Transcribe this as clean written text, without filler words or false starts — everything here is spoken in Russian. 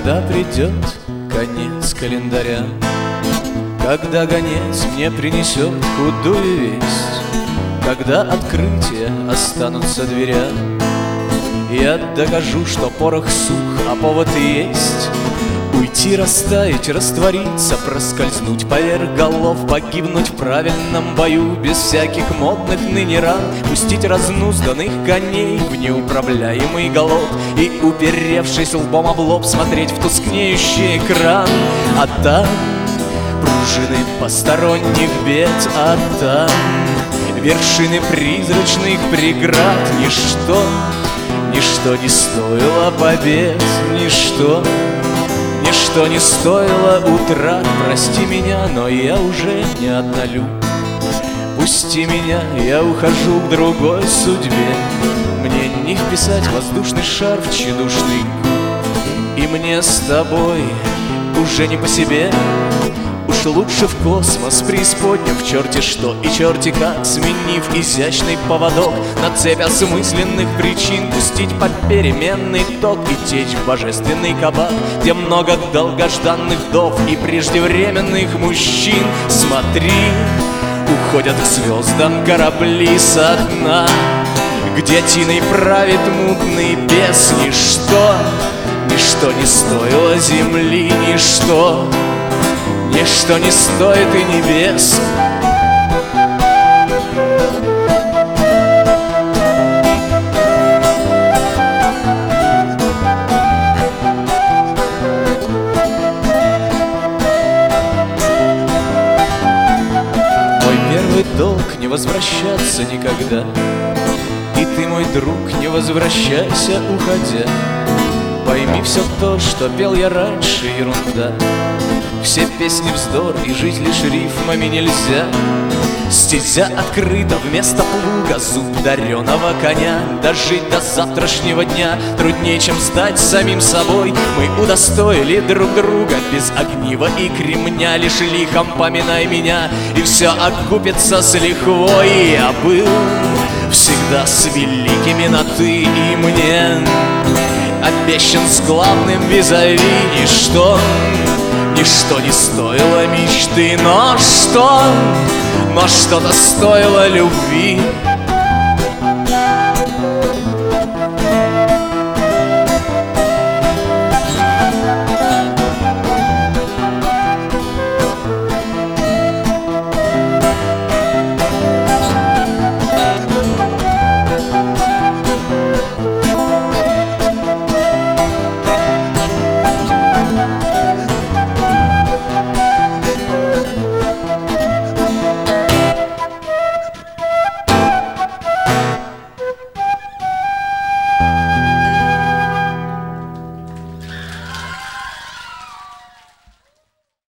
Когда придет конец календаря, когда гонец мне принесет худую весть, когда открытия останутся дверя, я докажу, что порох сух, а повод есть. Уйти, растаять, раствориться, проскользнуть поверх голов, погибнуть в правильном бою без всяких модных ныне ран, пустить разнузданных коней в неуправляемый галоп и, уперевшись лбом об лоб, смотреть в тускнеющий экран. А там пружины посторонних бед, а там вершины призрачных преград. Ничто не стоило побед, ничто не стоило утрат. Прости меня, но я уже не однолюб. Пусти меня, я ухожу к другой судьбе. Мне не вписать воздушный шар в тщедушный губ. И мне с тобой уже не по себе. Уж лучше в космос преисподнюю, в черти что и черти как, сменив изящный поводок на цепь осмысленных причин, пустить под переменный ток и течь в божественный кабак, где много долгожданных вдов и преждевременных мужчин. Смотри, уходят к звездам корабли со дна, где тиной правит мутный бес. Ничто не стоило земли, ничто не стоит и небес. Мой первый долг — не возвращаться никогда. И ты, мой друг, не возвращайся, уходя. Пойми, все то, что пел я раньше, ерунда. Все песни вздор, и жить лишь рифмами нельзя. Стезя открыта вместо плуга, зуб дареного коня. Дожить до завтрашнего дня труднее, чем стать самим собой. Мы удостоили друг друга без огнива и кремня. Лишь лихом поминай меня, и все окупится с лихвой. Я был всегда с великими на «ты» и мне обещан с главным визави. Ничто не стоило мечты, но что-то стоило любви.